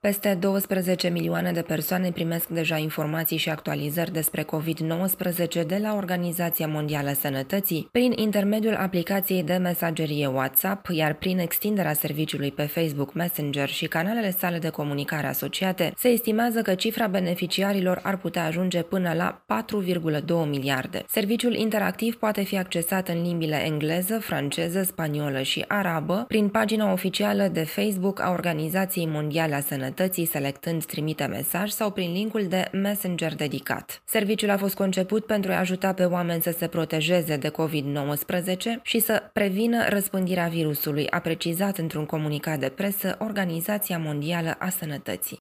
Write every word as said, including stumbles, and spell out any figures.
Peste douăsprezece milioane de persoane primesc deja informații și actualizări despre covid nouăsprezece de la Organizația Mondială a Sănătății prin intermediul aplicației de mesagerie WhatsApp, iar prin extinderea serviciului pe Facebook Messenger și canalele sale de comunicare asociate, se estimează că cifra beneficiarilor ar putea ajunge până la patru virgulă doi miliarde. Serviciul interactiv poate fi accesat în limbile engleză, franceză, spaniolă și arabă prin pagina oficială de Facebook a Organizației Mondiale a Sănătății, selectând trimite mesaj sau prin linkul de Messenger dedicat. Serviciul a fost conceput pentru a ajuta pe oameni să se protejeze de covid nouăsprezece și să prevină răspândirea virusului, a precizat într-un comunicat de presă Organizația Mondială a Sănătății.